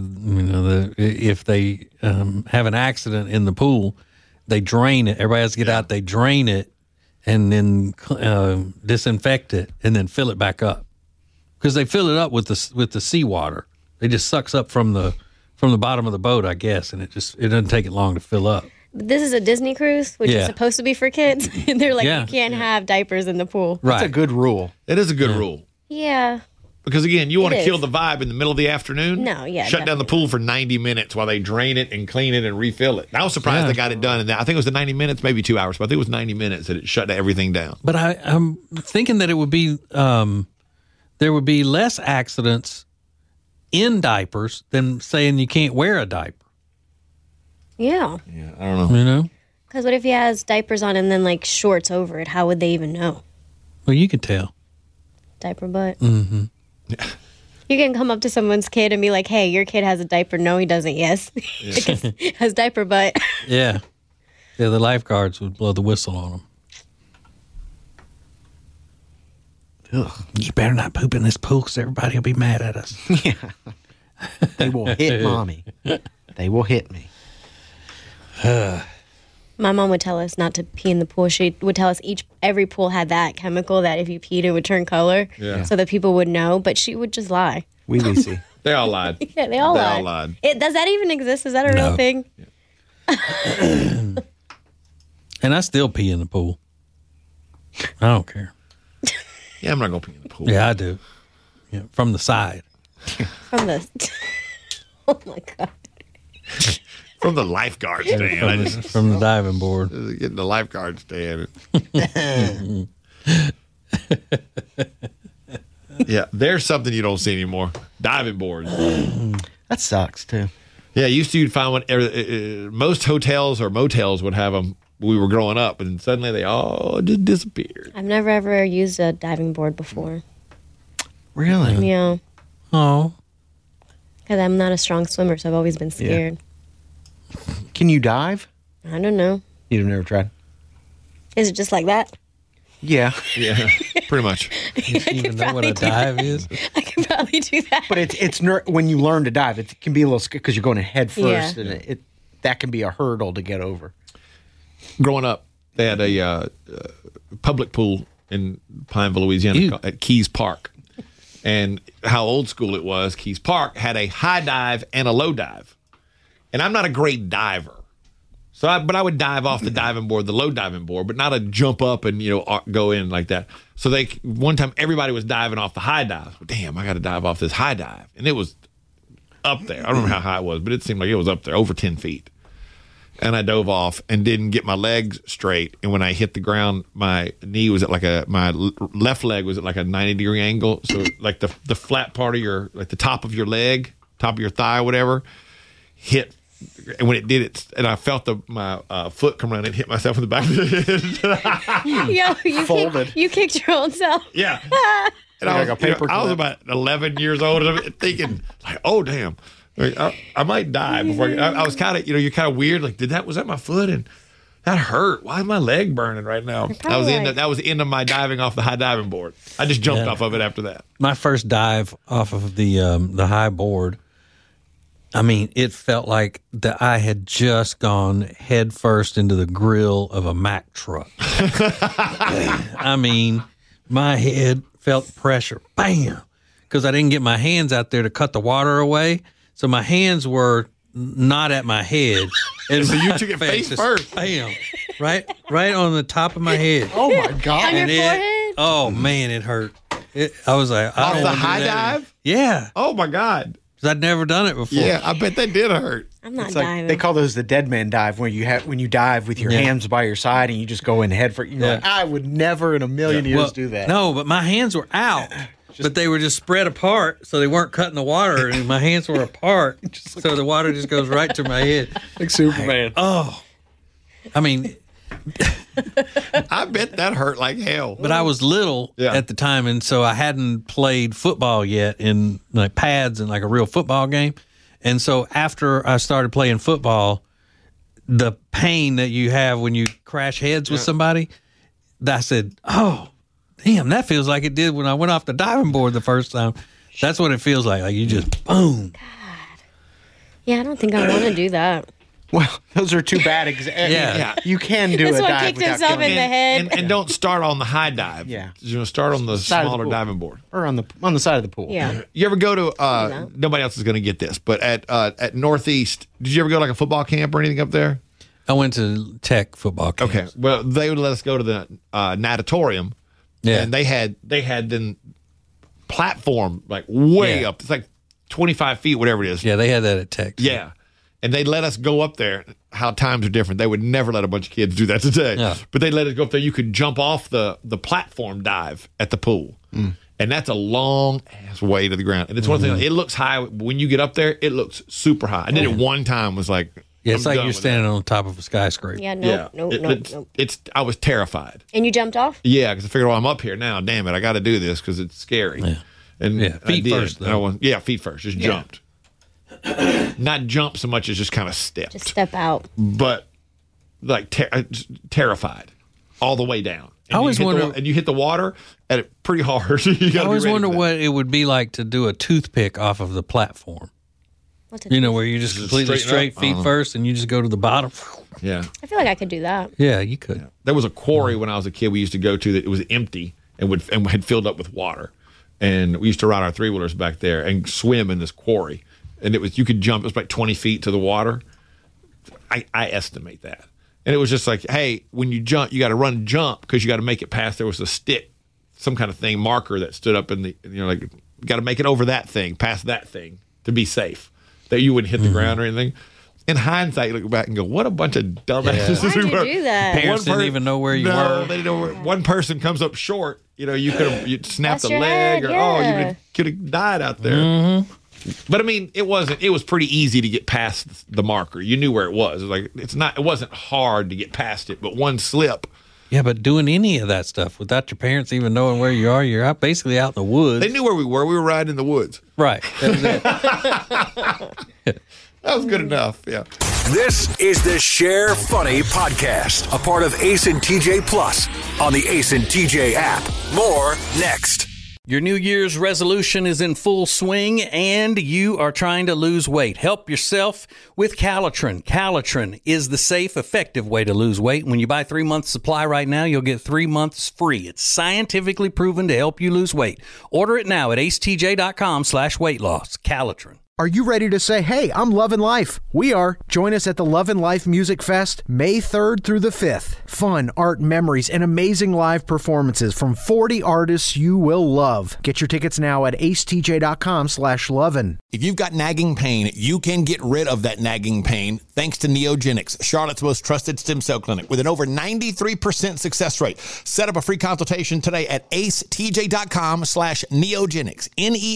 if they have an accident in the pool, they drain it. Everybody has to get out. They drain it. And then disinfect it, and then fill it back up, because they fill it up with the seawater. It just sucks up from the bottom of the boat, I guess, and it doesn't take it long to fill up. This is a Disney cruise, which is supposed to be for kids. And they're like, you can't have diapers in the pool. Right. That's a good rule. It is a good rule. Yeah. Because again, you want It to kill is. the vibe in the middle of the afternoon. No, yeah, Shut down the pool for 90 minutes while they drain it and clean it and refill it. And I was surprised they got it done in that. I think it was the 90 minutes, maybe 2 hours, but I think it was 90 minutes that it shut everything down. But I'm thinking that it would be there would be less accidents in diapers than saying you can't wear a diaper. Yeah. Yeah, I don't know. You know? Because what if he has diapers on and then like shorts over it? How would they even know? Well, you can tell. Diaper butt. Mm-hmm. You can come up to someone's kid and be like, "Hey, your kid has a diaper." No, he doesn't. Yes, has diaper butt. Yeah. Yeah, the lifeguards would blow the whistle on them. Ugh. You better not poop in this pool because everybody will be mad at us. Yeah. They will hit mommy. They will hit me. My mom would tell us not to pee in the pool. She would tell us every pool had that chemical that if you peed, it would turn color. Yeah. So that people would know, but she would just lie. We see. They all lied. Yeah, they all lied. all lied. Does that even exist? Is that a real thing? And I still pee in the pool. I don't care. Yeah, I'm not going to pee in the pool. Yeah, I do. Yeah, from the side. From the. Oh my God. From the lifeguard stand. From the diving board. Getting the lifeguard stand. Yeah, there's something you don't see anymore. Diving boards. That sucks too. Yeah, used to you'd find one. Most hotels or motels would have them when we were growing up, and suddenly they all just disappeared. I've never ever used a diving board before. Really? Yeah, Oh. because I'm not a strong swimmer, so I've always been scared. Can you dive? I don't know. You've never tried? Is it just like that? Yeah. Yeah, pretty much. You even know what a dive is? I could probably do that. But it's when you learn to dive, it can be a little scary because you're going head first, Yeah. and that can be a hurdle to get over. Growing up, they had a public pool in Pineville, Louisiana, at Keys Park. And how old school it was, Keys Park had a high dive and a low dive. And I'm not a great diver. But I would dive off the diving board, the low diving board, but not a jump up and, go in like that. So one time everybody was diving off the high dive. Damn, I got to dive off this high dive. And it was up there. I don't remember how high it was, but it seemed like it was up there, over 10 feet. And I dove off and didn't get my legs straight. And when I hit the ground, my knee was at my left leg was at like a 90-degree angle. So like the flat part of the top of your leg, top of your thigh, whatever, hit. And when it did it, and I felt my foot come around and hit myself in the back of the head. Yo, Folded. You kicked your own self. Yeah. And Like a paper I was clip. about 11 years old and thinking, like, oh, damn. Like, I might die before I was kind of, you're kind of weird. Like, was that my foot? And that hurt. Why is my leg burning right now? That was the end of my diving off the high diving board. I just jumped off of it after that. My first dive off of the high board, I mean, it felt like that I had just gone head first into the grill of a Mack truck. I mean, my head felt pressure. Bam! Because I didn't get my hands out there to cut the water away. So my hands were not at my head. And So you my took it face just first. Bam! Right on the top of my head. Oh my God! On your And forehead? oh, man, it hurt. I was like, I Off don't the wanna do high that. dive? Yeah. Oh, my God. 'Cause I'd never done it before. Yeah, I bet that did hurt. I'm not It's like diving. they call those the dead man dive, where when you dive with your Yeah. hands by your side and you just go in head first. You're Yeah. like, I would never in a million years Well, do that. No, but my hands were out, but they were just spread apart, so they weren't cutting the water, and my hands were apart, so the water just goes right to my head. Like Superman. Oh, I mean, I bet that hurt like hell. but I was little Yeah. at the time, and so I hadn't played football yet in like pads and like a real football game. And so after I started playing football, the pain that you have when you crash heads with somebody, I said, oh, damn, that feels like it did when I went off the diving board the first time. That's what it feels like. Like you just boom. yeah, I don't think I want to do that. Well, those are two bad examples. Yeah. You can do This a one dive kicked without himself killing in the it. head. And don't start on the high dive. Yeah. Start on the Side of the smaller pool. diving board. Or on the side of the pool. Yeah. You ever go to, nobody else is going to get this, but at Northeast, did you ever go to like a football camp or anything up there? I went to Tech football camp. Okay. Well, they would let us go to the natatorium. Yeah. And they had then platform like way up. It's like 25 feet, whatever it is. Yeah, they had that at Texas. Yeah. And they let us go up there. How times are different. They would never let a bunch of kids do that today. Yeah. But they let us go up there. You could jump off the platform dive at the pool. And that's a long ass way to the ground. And it's one thing, it looks high. When you get up there, it looks super high. I did it one time, was like, Yeah, it's I'm like done you're with standing on top of a skyscraper. Yeah, that. nope. I was terrified. And you jumped off? Yeah, because I figured, well, I'm up here now. Damn it, I got to do this because it's scary. Yeah. And Yeah, I feet did. first, though. Feet first. Just jumped. Not jump so much as just kind of stepped. Just step out. But like terrified all the way down. And I always wonder, and you hit the water at it pretty hard. You I always wonder what. what it would be like to do a toothpick off of the platform. What's You know, where you just completely straight feet first and you just go to the bottom. Yeah. I feel like I could do that. Yeah, you could. Yeah. There was a quarry when I was a kid we used to go to that it was empty and had filled up with water. And we used to ride our 3-wheelers back there and swim in this quarry. And you could jump, it was like 20 feet to the water. I estimate that. And it was just like, hey, when you jump, you got to jump because you got to make it past. There was a stick, some kind of thing, marker that stood up in the, like, you got to make it over that thing, past that thing to be safe, that you wouldn't hit the ground or anything. In hindsight, you look back and go, what a bunch of dumbasses Why'd we you were. do that? Parents didn't even know where you were. They didn't know where. One person comes up short, you could snapped Bust a your leg, head, or yeah. you could have died out there. But I mean, it was pretty easy to get past the marker. You knew where it was. It was like, it wasn't hard to get past it, but one slip. Yeah, but doing any of that stuff without your parents even knowing where you are, you're basically out in the woods. They knew where we were. We were riding in the woods. Right. That was it. That was good enough. Yeah. This is the Share Funny Podcast, a part of Ace and TJ Plus on the Ace and TJ app. More next. Your New Year's resolution is in full swing and you are trying to lose weight. Help yourself with Calitrin. Calitrin is the safe, effective way to lose weight. When you buy 3 months supply right now, you'll get 3 months free. It's scientifically proven to help you lose weight. Order it now at acetj.com/weight loss. Calitrin. Are you ready to say, hey, I'm loving life? We are. Join us at the Love and Life Music Fest, May 3rd through the 5th. Fun, art, memories, and amazing live performances from 40 artists you will love. Get your tickets now at acetj.com/lovin'. If you've got nagging pain, you can get rid of that nagging pain thanks to Neogenics, Charlotte's most trusted stem cell clinic with an over 93% success rate. Set up a free consultation today at acetj.com/neogenics,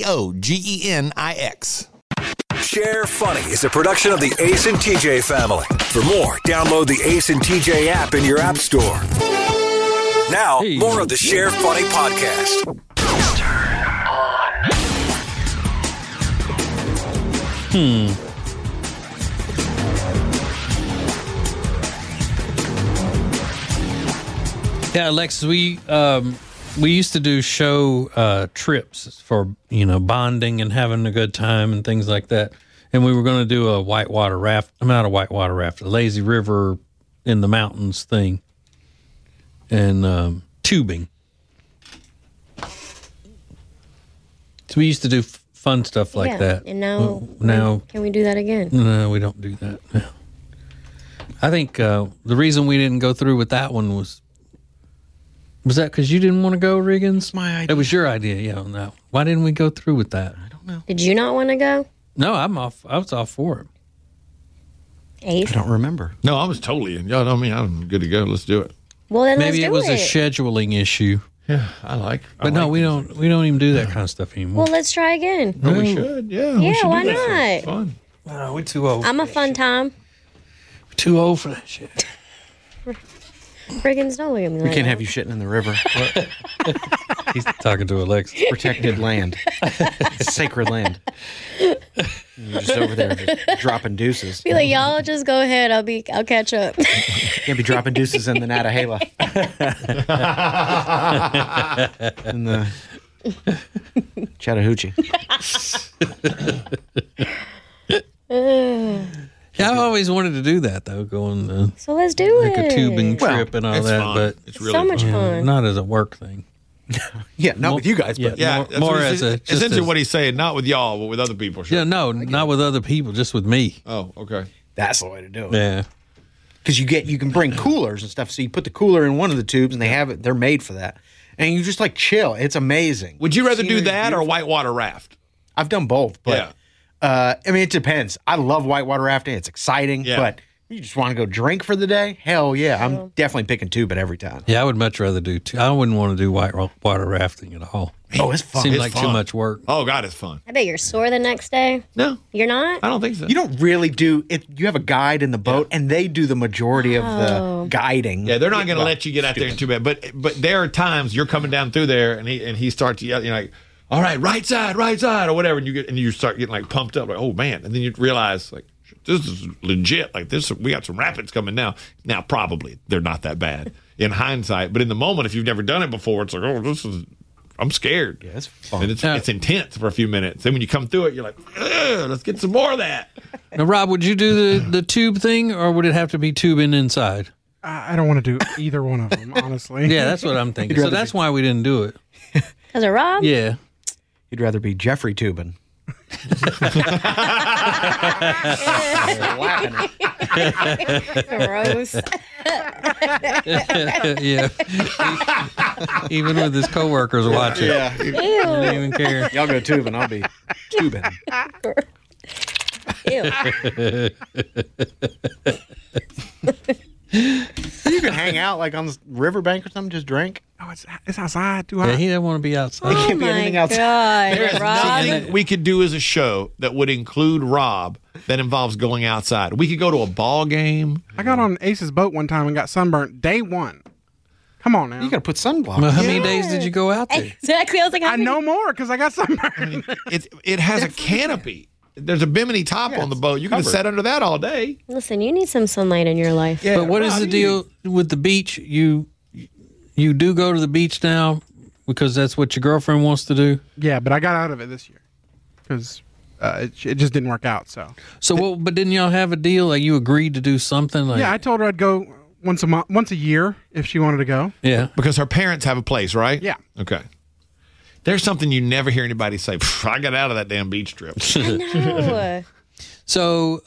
Neogenix. Share Funny is a production of the Ace and TJ family. For more, download the Ace and TJ app in your app store. Now, more of the Share Funny podcast. Yeah, Alexis, we used to do show trips for, bonding and having a good time and things like that. And we were going to do a whitewater raft. Not a whitewater raft, a lazy river in the mountains thing. And tubing. So we used to do fun stuff like that. And now, now, can we do that again? no, we don't do that. No. I think the reason we didn't go through with that one was that because you didn't want to go, Riggins? It's my idea. It was your idea, yeah. No. Why didn't we go through with that? I don't know. Did you not want to go? No, I'm off. I was off for it. Ace? I don't remember. No, I was totally in. Y'all know me. I'm good to go. Let's do it. Well, then Maybe it let's was do a scheduling issue. Yeah, I like. But no, we don't even do that kind of stuff anymore. Well, let's try again. No, we should. Yeah. we Yeah, should do why that. not? It's fun. No, we're too old. I'm a fun time. We're too old for that shit. Friggins, don't look at me We like can't that. have you shitting in the river. He's talking to Alexis. Protected land. It's sacred land. You're just over there just dropping deuces. Be like, y'all just go ahead. I'll catch up. Can't be dropping deuces in the Natahala. In the Chattahoochee. Yeah, I've always wanted to do that though, going So let's do like it. a tubing trip and all It's that, fun. but It's really so much fun. fun. not as a work thing. Yeah, not with you guys, but Yeah, More- that's more what as a- just essentially as- what he's saying. Not with y'all, but with other people. Sure. Yeah, no, not with other people, just with me. Oh, okay. that's the way to do it. Yeah. Because you can bring coolers and stuff. So you put the cooler in one of the tubes, and they're made for that. and you just like chill. It's amazing. Would you rather do Scenery's that or beautiful. whitewater raft? I've done both, but I mean, it depends. I love whitewater rafting. It's exciting, but you just want to go drink for the day? Hell yeah. I'm definitely picking tubing every time. Yeah, I would much rather do I wouldn't want to do whitewater rafting at all. Oh, it's fun. Seems It's like fun. too much work. Oh, God, it's fun. I bet you're sore the next day. No, You're not? I don't think so. You don't really do it. You have a guide in the boat, and they do the majority of the guiding. Yeah, they're not going to let you get out there too bad. But there are times you're coming down through there, and he starts yelling, you're like, all right, right side, or whatever, and you start getting like pumped up, like, oh man, and then you realize like this is legit. Like this, we got some rapids coming now. Now probably they're not that bad in hindsight, but in the moment, if you've never done it before, it's like, oh, I'm scared. Yeah, it's fun. And it's intense for a few minutes. Then when you come through it, you're like, let's get some more of that. Now, Rob, would you do the tube thing, or would it have to be tubing inside? I don't want to do either one of them, honestly. Yeah, that's what I'm thinking. So that's why we didn't do it. Because of Rob? Yeah. You'd rather be Jeffrey tubing. Gross. Yeah. Even with his coworkers watching. Yeah. He didn't even care. Y'all go tubing. I'll be tubing. Ew. You can hang out like on the riverbank or something, just drink. Oh, it's outside. Too Yeah, hot. he didn't want to be outside. Oh can't be my anything outside. God, There's Rob. nothing we could do as a show that would include Rob that involves going outside. We could go to a ball game. I got on Ace's boat one time and got sunburnt day one. Come on now. You got to put sunblock. Well, how many days did you go out there? Exactly. I was like, I know more because I got sunburned. It has a canopy. There's a bimini top on the boat. You can covered. sit under that all day. Listen, you need some sunlight in your life. Yeah, But what is Rob, the you deal with the beach? You do go to the beach now because that's what your girlfriend wants to do? Yeah, but I got out of it this year because it just didn't work out. So But didn't y'all have a deal? Like you agreed to do something? Like, yeah, I told her I'd go once a year if she wanted to go. yeah. Because her parents have a place, right? Yeah. Okay. There's something you never hear anybody say, I got out of that damn beach trip. No. So,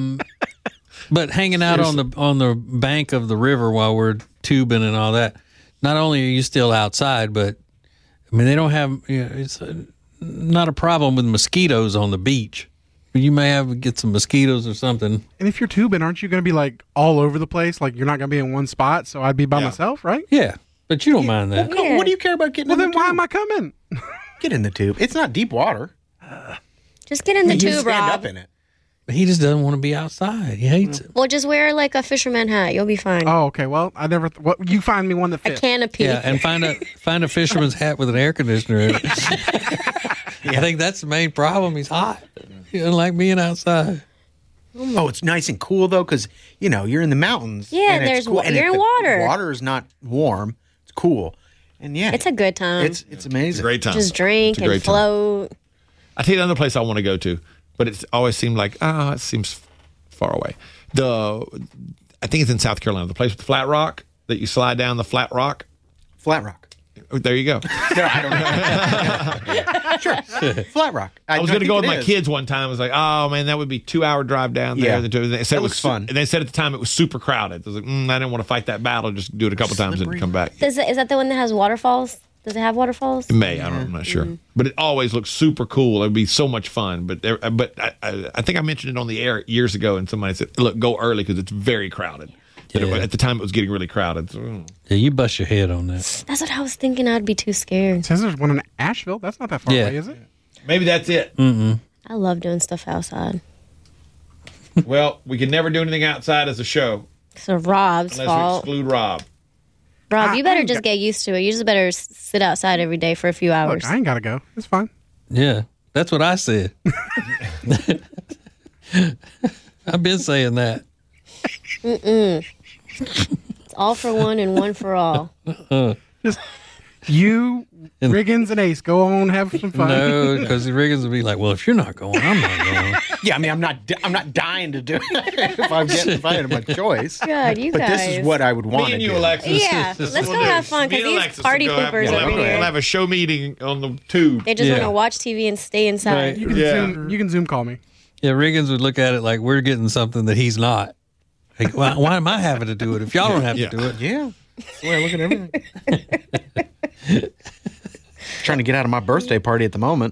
but hanging out on the bank of the river while we're tubing and all that, not only are you still outside, but I mean they don't have. It's not a problem with mosquitoes on the beach. You may get some mosquitoes or something. And if you're tubing, aren't you going to be like all over the place? Like you're not going to be in one spot. So I'd be by myself, right? Yeah, but you don't mind that. Yeah. What do you care about getting Well, in then the why tube? am I coming? Get in the tube. It's not deep water. Just get in the You tube, stand Rob. up in it. He just doesn't want to be outside. He hates it. Well, just wear like a fisherman hat. You'll be fine. Oh, okay. Well, I never. What you find me one that A fits. canopy. Yeah, and find a fisherman's hat with an air conditioner in it. I think that's the main problem. He's hot. He doesn't like being outside. Oh, it's nice and cool though, because you're in the mountains. Yeah, and it's there's cool. And you're if in the water. Water is not warm. It's cool, and yeah, It's a good time. it's amazing. Great time. Just drink It's a great and time. float. I tell you another place I want to go to, but it's always seemed like, it seems far away. I think it's in South Carolina, the place with the flat rock that you slide down the flat rock. Flat Rock. Oh, there you go. Sure, Flat Rock. I was going to think go with it my is. kids one time. I was like, oh man, that would be 2-hour drive down there. Yeah. They said That it was looks fun. And they said at the time it was super crowded. I was like, I didn't want to fight that battle. Just do it a couple times and come back. Is that the one that has waterfalls? Does it have waterfalls? It may, I'm not sure, but it always looks super cool. It'd be so much fun. But I think I mentioned it on the air years ago, and somebody said, "Look, go early because it's very crowded." Yeah. At the time, it was getting really crowded. So, Yeah, you bust your head on that. That's what I was thinking. I'd be too scared. Says there's one in Asheville. That's not that far Yeah. away, is it? maybe that's it. I love doing stuff outside. Well, we can never do anything outside as a show So Rob's unless fault. we exclude Rob. Rob, you I better ain't just get used to it. You just better sit outside every day for a few hours. Look, I ain't got to go. It's fine. Yeah, that's what I said. I've been saying that. It's all for one and one for all. Just you, Riggins, and Ace go on, have some fun. No, because the Riggins would be like, "Well, if you're not going, I'm not going." Yeah, I mean, I'm not dying to do it if I had my choice. God, you But guys. this is what I would want Me and to you, do. Alexis. Yeah, let's go have fun because these party poopers over We'll here, have a show meeting on the tube. they just Yeah. want to watch TV and stay inside. Right. You can you can Zoom call me. Yeah, Riggins would look at it like we're getting something that he's not. Like, why am I having to do it if y'all don't have Yeah. to do it? Yeah. That's the way I look at everything. Trying to get out of my birthday party at the moment.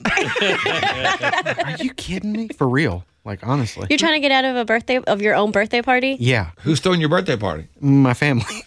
Are you kidding me? For real. Like, honestly. You're trying to get out of your own birthday party? Yeah. Who's throwing your birthday party? My family.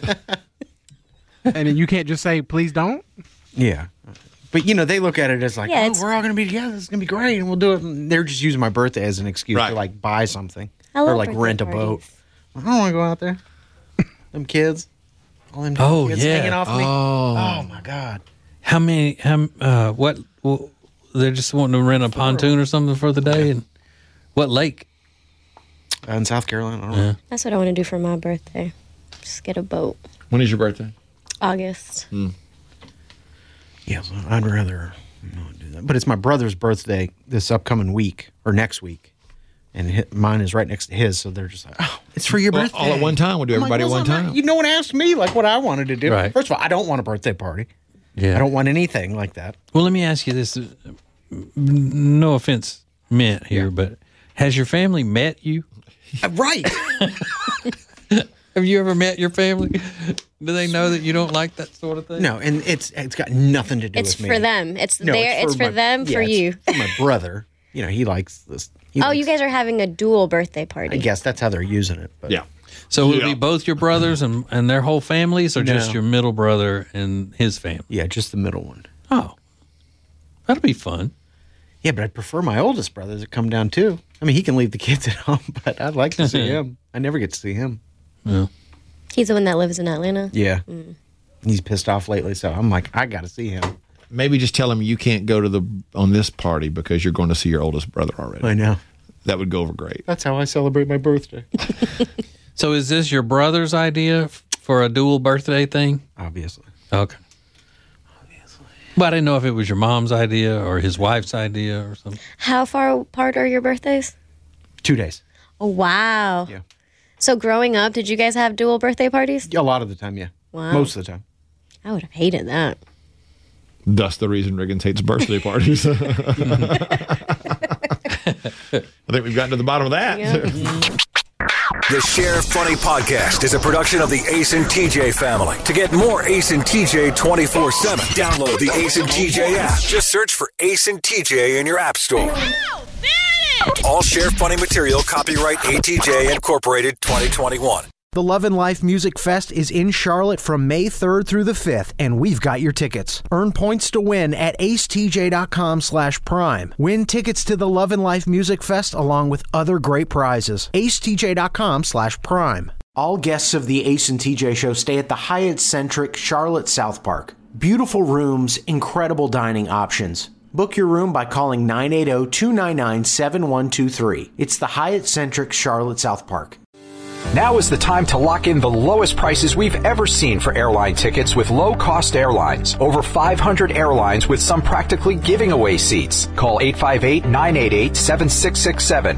And then you can't just say, please don't? Yeah. But, they look at it as like, Yeah, we're all going to be together. It's going to be great. And we'll do it. And they're just using my birthday as an excuse Right. to, like, buy something. I love Or, like, birthday rent a boat. parties. I don't want to go out there. Them kids. All them Oh, kids yeah. hanging off me. Oh, my God. How many? What? They're just wanting to rent a pontoon or something for the day, and what lake? In South Carolina. I don't know. That's what I want to do for my birthday. Just get a boat. When is your birthday? August. Yeah, so I'd rather not do that. But it's my brother's birthday this upcoming week, or next week. And mine is right next to his, so they're just like, oh, it's for your birthday. All at one time. We'll do I'm like, everybody at well, one time. No one asked me like what I wanted to do. Right. First of all, I don't want a birthday party. Yeah. I don't want anything like that. Well, let me ask you this. No offense meant here, but has your family met you? Right. Have you ever met your family? Do they know that you don't like that sort of thing? No, and it's got nothing to do It's with me. for them. It's No, it's for my- them, yeah, for it's you. for my brother. He likes this. Oh, you guys are having a dual birthday party. I guess that's how they're using it. But Yeah. So would it Yeah. be both your brothers and their whole families, or just No. your middle brother and his family? Yeah, just the middle one. Oh, that'll be fun. Yeah, but I'd prefer my oldest brother to come down too. I mean, he can leave the kids at home, but I'd like to see him. I never get to see him. Yeah. He's the one that lives in Atlanta. Yeah. He's pissed off lately, so I'm like, I got to see him. Maybe just tell him you can't go to on this party because you're going to see your oldest brother already. I know. That would go over great. That's how I celebrate my birthday. So is this your brother's idea for a dual birthday thing? Obviously. Okay. But I didn't know if it was your mom's idea or his wife's idea or something. How far apart are your birthdays? 2 days. Oh, wow. Yeah. So growing up, did you guys have dual birthday parties? A lot of the time, yeah. Wow. Most of the time. I would have hated that. Thus the reason Riggins hates birthday parties. I think we've gotten to the bottom of that. The Sheriff Funny Podcast is a production of the Ace and TJ family. To get more Ace and TJ 24/7, download the Ace and TJ app. Just search for Ace and TJ in your app store. All Sheriff Funny material copyright ATJ Incorporated 2021. The Love and Life Music Fest is in Charlotte from May 3rd through the 5th, and we've got your tickets. Earn points to win at acetj.com/prime. Win tickets to the Love and Life Music Fest along with other great prizes. acetj.com/prime. All guests of the Ace and TJ show stay at the Hyatt Centric Charlotte South Park. Beautiful rooms, incredible dining options. Book your room by calling 980-299-7123. It's the Hyatt Centric Charlotte South Park. Now is the time to lock in the lowest prices we've ever seen for airline tickets with low-cost airlines. Over 500 airlines with some practically giving away seats. Call 858-988-7667.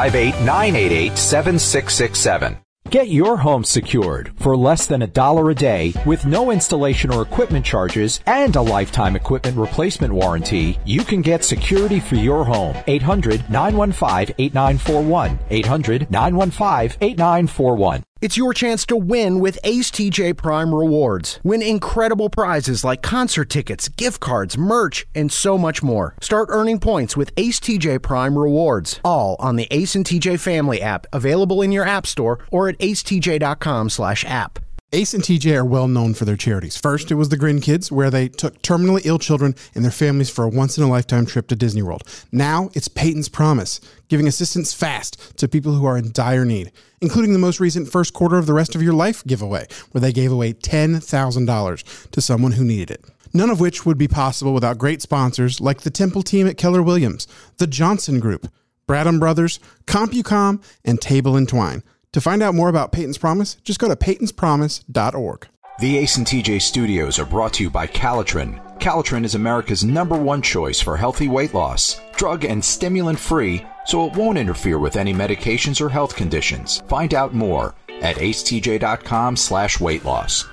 858-988-7667. Get your home secured for less than $1 a day with no installation or equipment charges and a lifetime equipment replacement warranty. You can get security for your home. 800-915-8941. 800-915-8941. It's your chance to win with Ace TJ Prime Rewards. Win incredible prizes like concert tickets, gift cards, merch, and so much more. Start earning points with Ace TJ Prime Rewards. All on the Ace and TJ Family app, available in your app store or at acetj.com/app. Ace and TJ are well known for their charities. First, it was the Grin Kids, where they took terminally ill children and their families for a once-in-a-lifetime trip to Disney World. Now, it's Peyton's Promise, giving assistance fast to people who are in dire need, including the most recent first quarter of the Rest of Your Life giveaway, where they gave away $10,000 to someone who needed it. None of which would be possible without great sponsors like the Temple team at Keller Williams, the Johnson Group, Bradham Brothers, CompuCom, and Table and Twine. To find out more about Peyton's Promise, just go to peytonspromise.org. The Ace and TJ studios are brought to you by Calitrin. Calitrin is America's #1 choice for healthy weight loss. Drug and stimulant free, so it won't interfere with any medications or health conditions. Find out more at acetj.com/weight loss.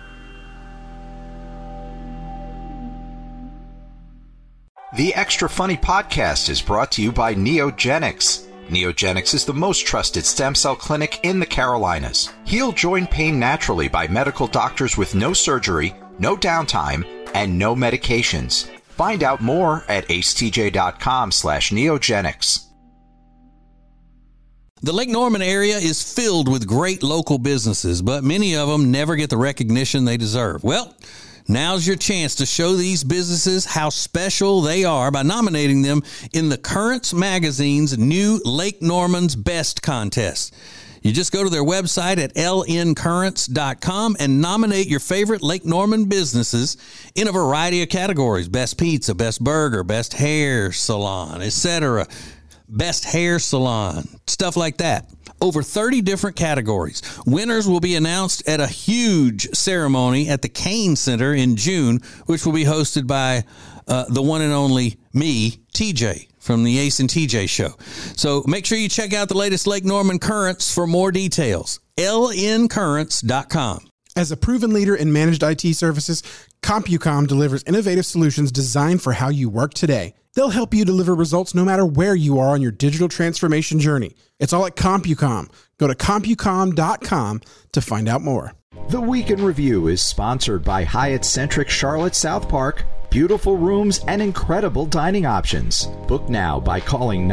The Extra Funny Podcast is brought to you by Neogenics. Neogenics is the most trusted stem cell clinic in the Carolinas. Heal joint pain naturally by medical doctors with no surgery, no downtime, and no medications. Find out more at acetj.com/neogenics. The Lake Norman area is filled with great local businesses, but many of them never get the recognition they deserve. Well, now's your chance to show these businesses how special they are by nominating them in the Currents Magazine's new Lake Norman's Best contest. You just go to their website at lncurrents.com and nominate your favorite Lake Norman businesses in a variety of categories: best pizza, best burger, best hair salon, etc. Best hair salon, stuff like that. Over 30 different categories. Winners will be announced at a huge ceremony at the Kane Center in June, which will be hosted by the one and only me, TJ, from the Ace and TJ show. So make sure you check out the latest Lake Norman Currents for more details. lncurrents.com. As a proven leader in managed IT services, CompuCom delivers innovative solutions designed for how you work today. They'll help you deliver results no matter where you are on your digital transformation journey. It's all at CompuCom. Go to CompuCom.com to find out more. The Week in Review is sponsored by Hyatt-centric Charlotte South Park. Beautiful rooms and incredible dining options. Book now by calling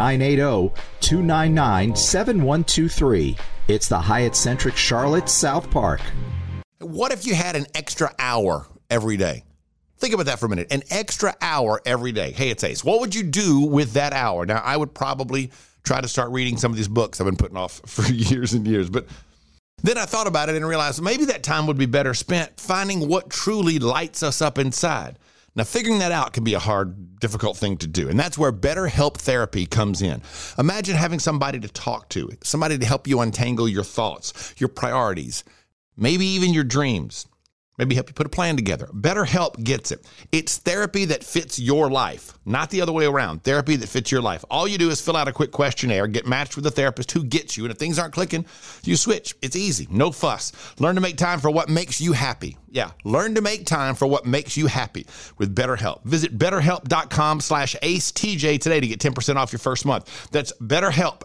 980-299-7123. It's the Hyatt-centric Charlotte South Park. What if you had an extra hour every day? Think about that for a minute. An extra hour every day. Hey, it's Ace. What would you do with that hour? Now, I would probably try to start reading some of these books I've been putting off for years and years. But then I thought about it and realized maybe that time would be better spent finding what truly lights us up inside. Now, figuring that out can be a hard, difficult thing to do. And that's where BetterHelp Therapy comes in. Imagine having somebody to talk to, somebody to help you untangle your thoughts, your priorities, maybe even your dreams. Maybe help you put a plan together. BetterHelp gets it. It's therapy that fits your life, not the other way around. Therapy that fits your life. All you do is fill out a quick questionnaire, get matched with a therapist who gets you, and if things aren't clicking, you switch. It's easy. No fuss. Learn to make time for what makes you happy. Yeah, learn to make time for what makes you happy with BetterHelp. Visit BetterHelp.com/AceTJ today to get 10% off your first month. That's BetterHelp,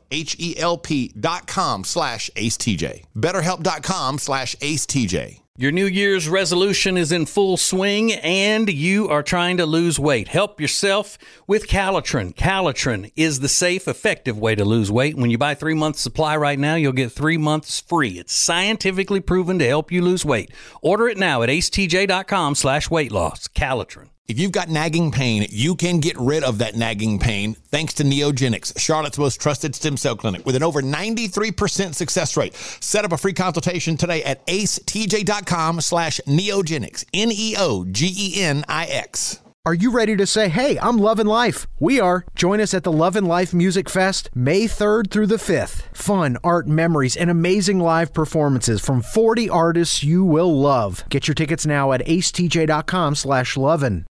HELP.com/AceTJ. BetterHelp.com/AceTJ. Your New Year's resolution is in full swing and you are trying to lose weight. Help yourself with Calitrin. Calitrin is the safe, effective way to lose weight. When you buy 3 months supply right now, you'll get 3 months free. It's scientifically proven to help you lose weight. Order it now at acetj.com/weight loss. Calitrin. If you've got nagging pain, you can get rid of that nagging pain thanks to Neogenics, Charlotte's most trusted stem cell clinic with an over 93% success rate. Set up a free consultation today at acetj.com/neogenics, Neogenix. Are you ready to say, hey, I'm loving life? We are. Join us at the Love and Life Music Fest, May 3rd through the 5th. Fun, art, memories, and amazing live performances from 40 artists you will love. Get your tickets now at acetj.com/lovin'.